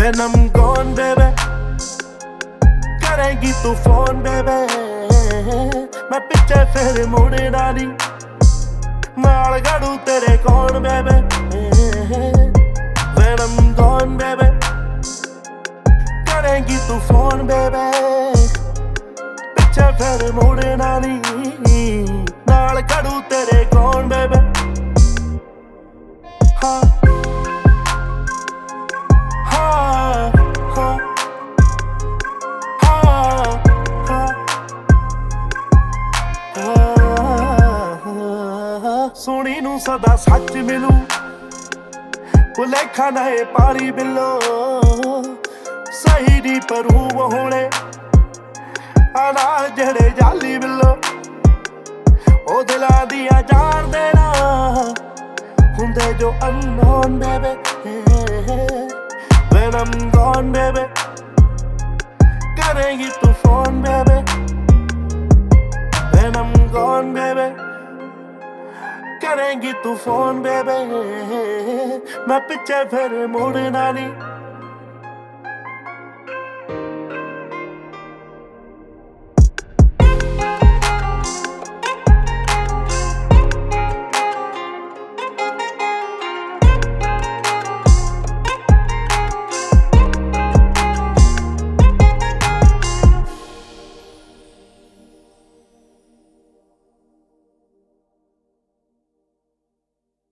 When I'm gone, baby, करेंगी तू phone baby, मैं पिछे फिर मुड़ना नहीं, नाल गड़ू तेरे कौन baby. When I'm gone, baby, करेंगी तू फोन baby, पिछे फिर मुड़ना नहीं, नाल गड़ू तेरे कौन baby. हाँ सोनी नू सदा सच मिलू, भुलेखा ना ए पारी बिलो, सही दी परू वो होने आना जड़े जाली बिलो, ओ दिला दिया जान देना हुंदे जो unknown baby. When I'm gone baby, करेंगी तू phone baby. When I'm gone baby, करेंगी तू फोन baby, मैं पिछे फिर मुड़ना नहीं.